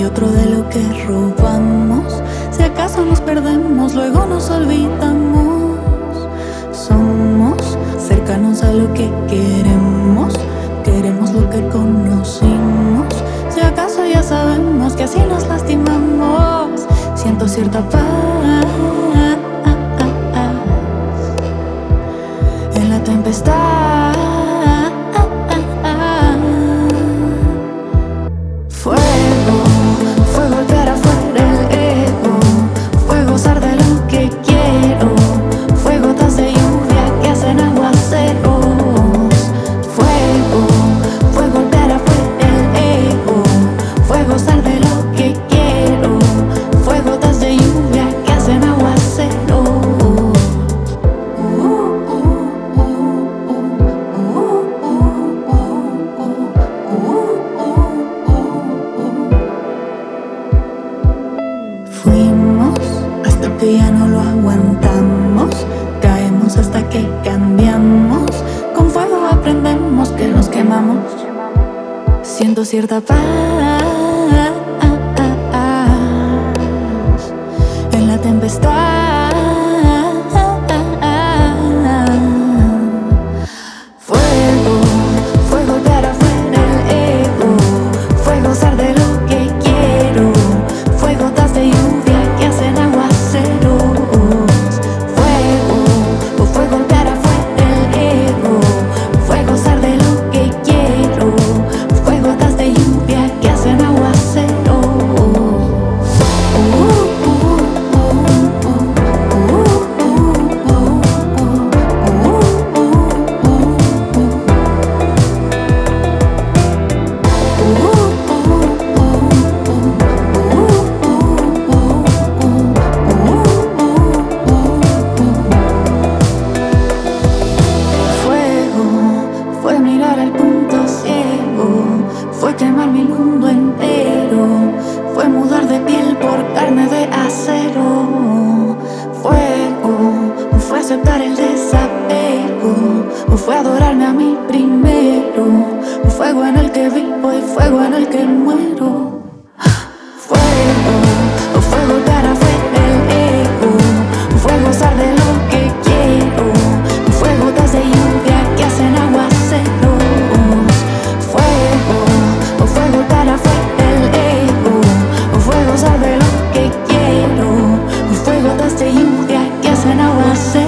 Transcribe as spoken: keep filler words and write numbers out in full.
y otro de lo que robamos. Si acaso nos perdemos, luego nos olvidamos. Somos cercanos a lo que queremos, queremos lo que conocimos. Si acaso ya sabemos que así nos lastimamos. Siento cierta paz en la tempestad. Fuego, fuego golpear afuera el ego. Fuego usar de lo que quiero. Fuego gotas de lluvia que hacen aguaceros. Fuego, fuego golpear afuera el ego. Fuego usar de lo que quiero. Fuego gotas de lluvia que hacen aguaceros. Fuimos hasta que ya no lo aguantamos. Caemos hasta que cambiamos. Con fuego aprendemos que nos quemamos. Siento cierta paz en la tempestad. Fuego, fuego golpear afuera el ego. Fuego usar de lo que quiero. Fuego gotas de lluvia que hacen aguaceros. Fuego, fuego golpear afuera el ego. Fuego usar de lo que quiero. Fuego gotas de lluvia que hacen aguaceros. Fue mirar el punto ciego, fue quemar mi mundo entero, fue mudar de piel por carne de acero. Fuego, fue aceptar el desapego, fue adorarme a mí primero. Fuego en el que vivo y fuego en el que muero. Fuego, fue golpear afuera el ego, fuego usar de lo que quiero. Fuego gotas de lluvia que hacen aguaceros. Fuego, fuego golpear afuera el ego. Fuego usar de lo que quiero. Fuego gotas de lluvia que hacen aguaceros.